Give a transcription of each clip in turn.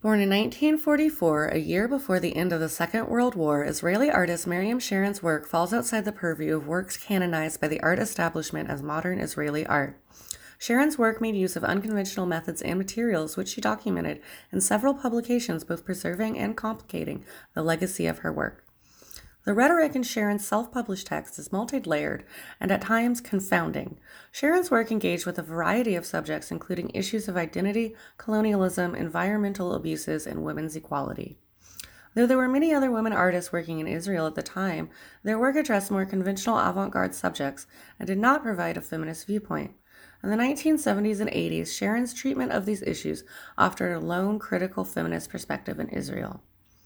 Born in 1944, a year before the end of the Second World War, Israeli artist Miriam Sharon's work falls outside the purview of works canonized by the art establishment as modern Israeli art. Sharon's work made use of unconventional methods and materials, which she documented in several publications, both preserving and complicating the legacy of her work. The rhetoric in Sharon's self-published text is multi-layered and at times confounding. Sharon's work engaged with a variety of subjects, including issues of identity, colonialism, environmental abuses, and women's equality. Though there were many other women artists working in Israel at the time, their work addressed more conventional avant-garde subjects and did not provide a feminist viewpoint. In the 1970s and 80s, Sharon's treatment of these issues offered a lone critical feminist perspective in Israel.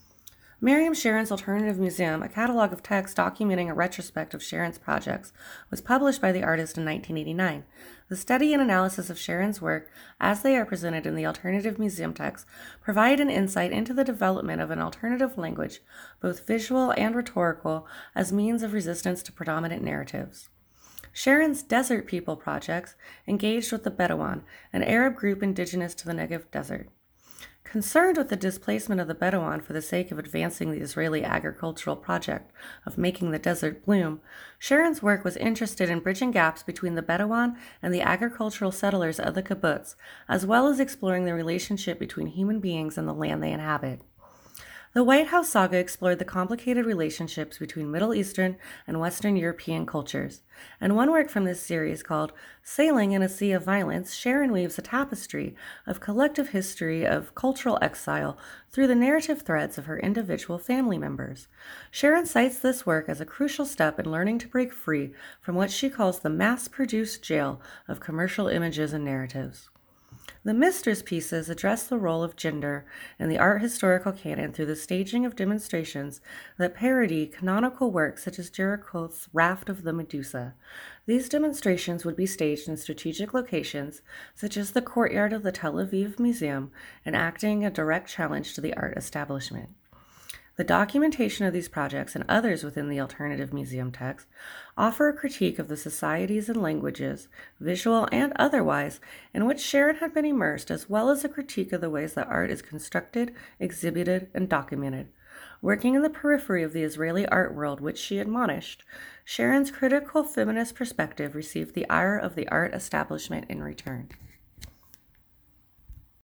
Miriam Sharon's Alternative Museum, a catalog of texts documenting a retrospect of Sharon's projects, was published by the artist in 1989. The study and analysis of Sharon's work, as they are presented in the Alternative Museum texts, provide an insight into the development of an alternative language, both visual and rhetorical, as means of resistance to predominant narratives. Sharon's Desert People projects engaged with the Bedouin, an Arab group indigenous to the Negev Desert. Concerned with the displacement of the Bedouin for the sake of advancing the Israeli agricultural project of making the desert bloom, Sharon's work was interested in bridging gaps between the Bedouin and the agricultural settlers of the kibbutz, as well as exploring the relationship between human beings and the land they inhabit. The White House saga explored the complicated relationships between Middle Eastern and Western European cultures. And one work from this series, called Sailing in a Sea of Violence, Sharon weaves a tapestry of collective history of cultural exile through the narrative threads of her individual family members. Sharon cites this work as a crucial step in learning to break free from what she calls the mass-produced jail of commercial images and narratives. The Mistress pieces address the role of gender in the art historical canon through the staging of demonstrations that parody canonical works such as Jericho's Raft of the Medusa. These demonstrations would be staged in strategic locations such as the courtyard of the Tel Aviv Museum, enacting a direct challenge to the art establishment. The documentation of these projects and others within the Alternative Museum text offer a critique of the societies and languages, visual and otherwise, in which Sharon had been immersed, as well as a critique of the ways that art is constructed, exhibited, and documented. Working in the periphery of the Israeli art world, which she admonished, Sharon's critical feminist perspective received the ire of the art establishment in return.